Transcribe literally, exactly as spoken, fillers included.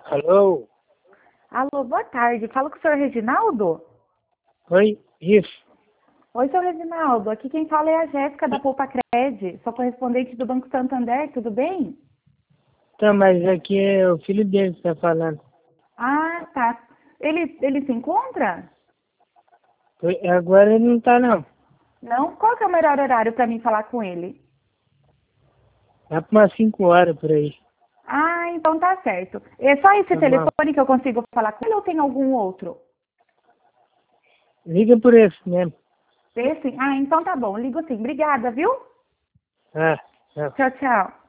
Alô? Alô, boa tarde. Falo com o senhor Reginaldo? Oi? Isso. Oi, senhor Reginaldo. Aqui quem fala é a Jéssica da Poupa Cred. Sou correspondente do Banco Santander, tudo bem? Tá, mas aqui é o filho dele que está falando. Ah, tá. Ele, ele se encontra? Oi, agora ele não está não. Não? Qual que é o melhor horário para mim falar com ele? Dá para umas cinco horas por aí. Ah, então tá certo. É só esse Tá bom. telefone que eu consigo falar com ele ou tem algum outro? Liga por esse mesmo. Esse? Ah, então tá bom. Ligo sim. Obrigada, viu? Ah, tá. Tchau, tchau.